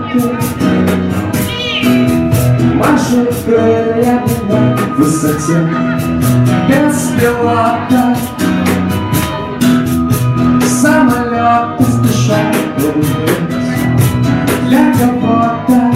Машут крыльями на высоте, без пилота. Самолеты спешат улететь для кого-то.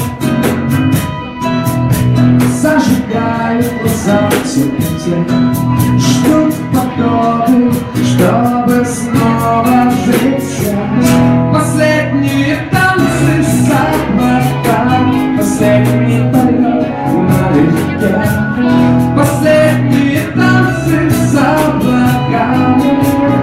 Зажигают глаза в темноте, ждут подобы, чтобы снова взлететь. Последние танцы с облаками, последний полет налегке. Последние танцы с облаками,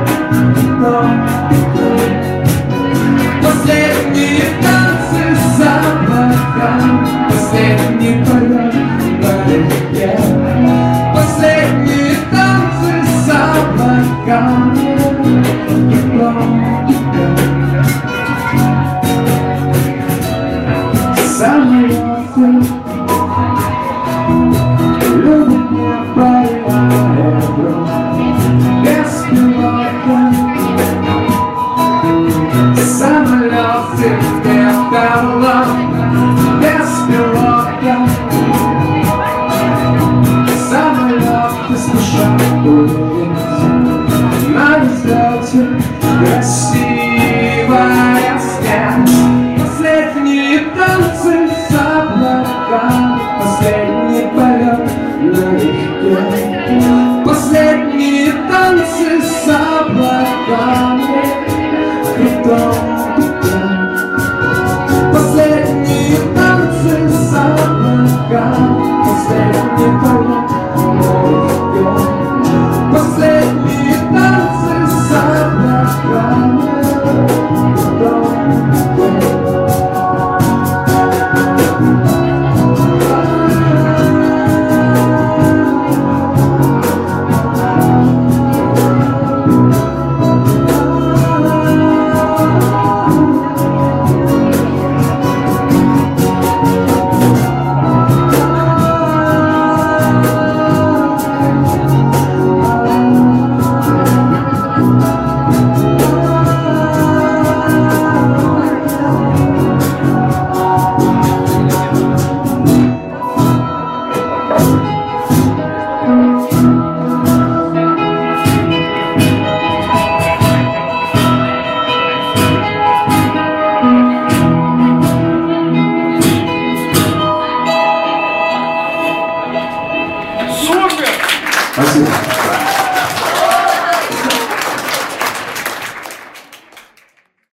последние танцы с облаками, последний полет налегке. Последние танцы с облаками. Самолеты любят небо и аэродром, без пилота. Самолеты вертолет, без пилота. Самолеты спешат улететь на взлете, красивая смерть. Последние танцы с облаками, последний полет налегке. Последние танцы с облаками, последние танцы с облаками, последний полет налегке. Последние танцы с облаками. Супер! Спасибо.